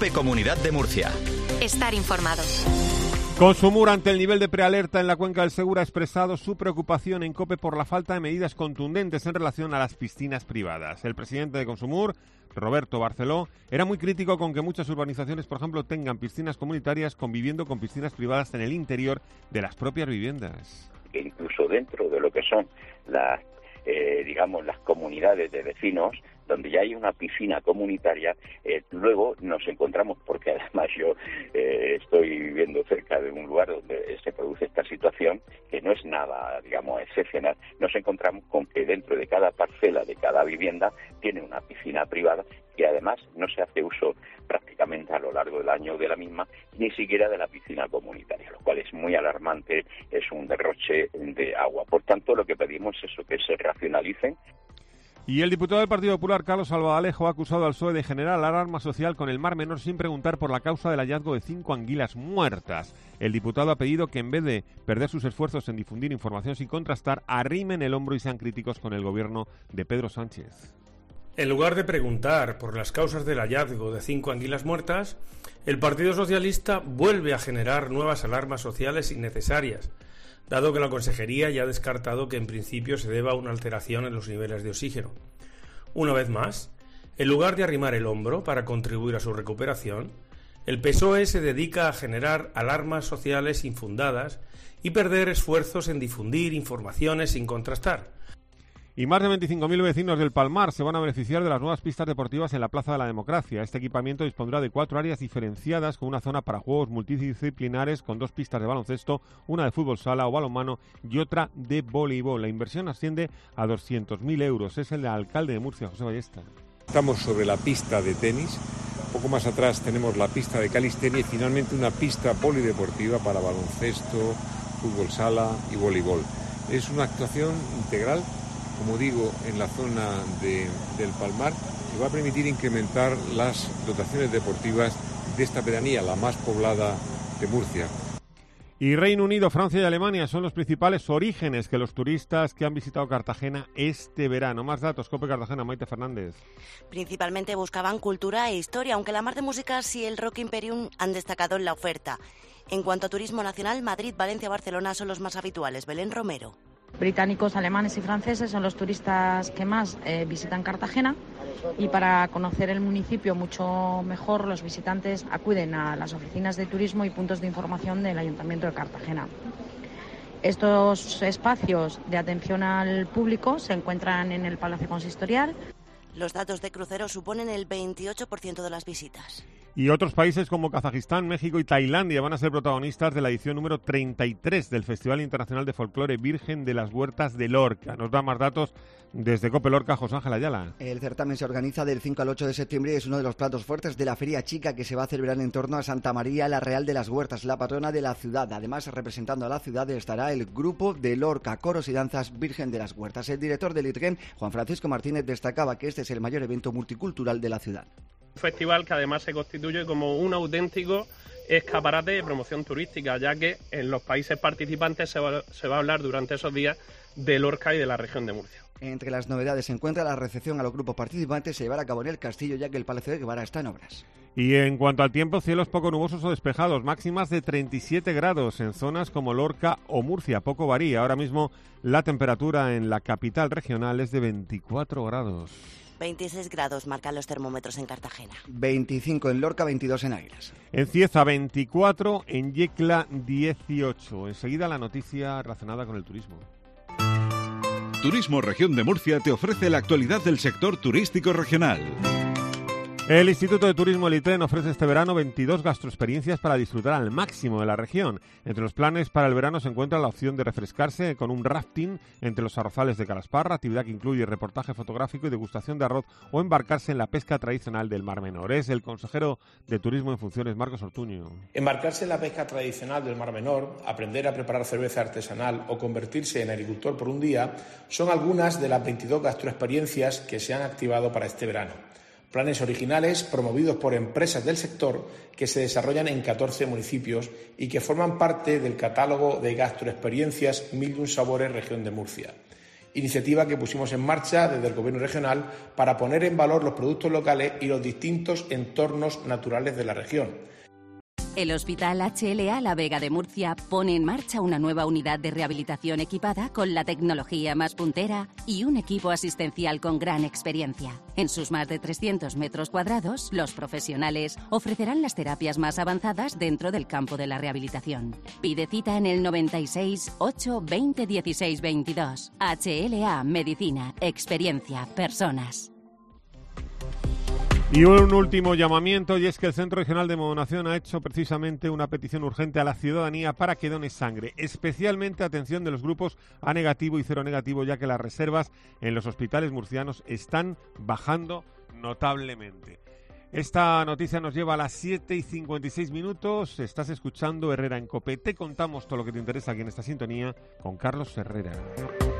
COPE Comunidad de Murcia. Estar informado. Consumur, ante el nivel de prealerta en la cuenca del Segura, ha expresado su preocupación en COPE por la falta de medidas contundentes en relación a las piscinas privadas. El presidente de Consumur, Roberto Barceló, era muy crítico con que muchas urbanizaciones, por ejemplo, tengan piscinas comunitarias conviviendo con piscinas privadas en el interior de las propias viviendas. Incluso dentro de lo que son las comunidades de vecinos, donde ya hay una piscina comunitaria, luego nos encontramos, porque además yo estoy viviendo cerca de un lugar donde se produce esta situación, que no es nada, excepcional, nos encontramos con que dentro de cada parcela, de cada vivienda, tiene una piscina privada y además no se hace uso prácticamente a lo largo del año de la misma, ni siquiera de la piscina comunitaria, lo cual es muy alarmante, es un derroche de agua. Por tanto, lo que pedimos es eso, que se racionalicen. Y el diputado del Partido Popular, Carlos Albaladejo, ha acusado al PSOE de generar alarma social con el Mar Menor sin preguntar por la causa del hallazgo de 5 anguilas muertas. El diputado ha pedido que, en vez de perder sus esfuerzos en difundir información sin contrastar, arrimen el hombro y sean críticos con el gobierno de Pedro Sánchez. En lugar de preguntar por las causas del hallazgo de 5 anguilas muertas, el Partido Socialista vuelve a generar nuevas alarmas sociales innecesarias, dado que la Consejería ya ha descartado que en principio se deba a una alteración en los niveles de oxígeno. Una vez más, en lugar de arrimar el hombro para contribuir a su recuperación, el PSOE se dedica a generar alarmas sociales infundadas y perder esfuerzos en difundir informaciones sin contrastar. Y más de 25.000 vecinos del Palmar se van a beneficiar de las nuevas pistas deportivas en la Plaza de la Democracia. Este equipamiento dispondrá de 4 áreas diferenciadas con una zona para juegos multidisciplinares con 2 pistas de baloncesto, una de fútbol sala o balonmano y otra de voleibol. La inversión asciende a 200.000 euros. Es el alcalde de Murcia, José Ballesta. Estamos sobre la pista de tenis. Poco más atrás tenemos la pista de calistenia y finalmente una pista polideportiva para baloncesto, fútbol sala y voleibol. Es una actuación integral, como digo, en la zona del Palmar, que va a permitir incrementar las dotaciones deportivas de esta pedanía, la más poblada de Murcia. Y Reino Unido, Francia y Alemania son los principales orígenes que los turistas que han visitado Cartagena este verano. Más datos, COPE Cartagena, Maite Fernández. Principalmente buscaban cultura e historia, aunque la Mar de Músicas y el Rock Imperium han destacado en la oferta. En cuanto a turismo nacional, Madrid, Valencia, Barcelona son los más habituales. Belén Romero. Británicos, alemanes y franceses son los turistas que más visitan Cartagena, y para conocer el municipio mucho mejor los visitantes acuden a las oficinas de turismo y puntos de información del Ayuntamiento de Cartagena. Estos espacios de atención al público se encuentran en el Palacio Consistorial. Los datos de cruceros suponen el 28% de las visitas. Y otros países como Kazajistán, México y Tailandia van a ser protagonistas de la edición número 33 del Festival Internacional de Folclore Virgen de las Huertas de Lorca. Nos da más datos desde COPE Lorca, José Ángel Ayala. El certamen se organiza del 5 al 8 de septiembre y es uno de los platos fuertes de la Feria Chica, que se va a celebrar en torno a Santa María la Real de las Huertas, la patrona de la ciudad. Además, representando a la ciudad estará el grupo de Lorca, Coros y Danzas Virgen de las Huertas. El director del ITREM, Juan Francisco Martínez, destacaba que este es el mayor evento multicultural de la ciudad. Un festival que además se constituye como un auténtico escaparate de promoción turística, ya que en los países participantes se va a hablar durante esos días de Lorca y de la región de Murcia. Entre las novedades se encuentra la recepción a los grupos participantes, se llevará a cabo en el castillo, ya que el Palacio de Guevara está en obras. Y en cuanto al tiempo, cielos poco nubosos o despejados, máximas de 37 grados en zonas como Lorca o Murcia, poco varía. Ahora mismo la temperatura en la capital regional es de 24 grados. 26 grados marcan los termómetros en Cartagena. 25 en Lorca, 22 en Águilas. En Cieza 24, en Yecla 18. Enseguida la noticia relacionada con el turismo. Turismo Región de Murcia te ofrece la actualidad del sector turístico regional. El Instituto de Turismo El ITREN ofrece este verano 22 gastroexperiencias para disfrutar al máximo de la región. Entre los planes para el verano se encuentra la opción de refrescarse con un rafting entre los arrozales de Calasparra, actividad que incluye reportaje fotográfico y degustación de arroz, o embarcarse en la pesca tradicional del Mar Menor. Es el consejero de Turismo en funciones, Marcos Ortuño. Embarcarse en la pesca tradicional del Mar Menor, aprender a preparar cerveza artesanal o convertirse en agricultor por un día son algunas de las 22 gastroexperiencias que se han activado para este verano. Planes originales promovidos por empresas del sector que se desarrollan en 14 municipios y que forman parte del catálogo de gastroexperiencias 1001 Sabores Región de Murcia. iniciativa que pusimos en marcha desde el Gobierno regional para poner en valor los productos locales y los distintos entornos naturales de la región. El Hospital HLA La Vega de Murcia pone en marcha una nueva unidad de rehabilitación equipada con la tecnología más puntera y un equipo asistencial con gran experiencia. En sus más de 300 metros cuadrados, los profesionales ofrecerán las terapias más avanzadas dentro del campo de la rehabilitación. Pide cita en el 96 8 20 16 22. HLA Medicina, experiencia, personas. Y un último llamamiento, y es que el Centro Regional de Donación ha hecho precisamente una petición urgente a la ciudadanía para que done sangre. Especialmente atención de los grupos A negativo y cero negativo, ya que las reservas en los hospitales murcianos están bajando notablemente. Esta noticia nos lleva a las 7:56. Estás escuchando Herrera en COPE. Te contamos todo lo que te interesa aquí en esta sintonía con Carlos Herrera.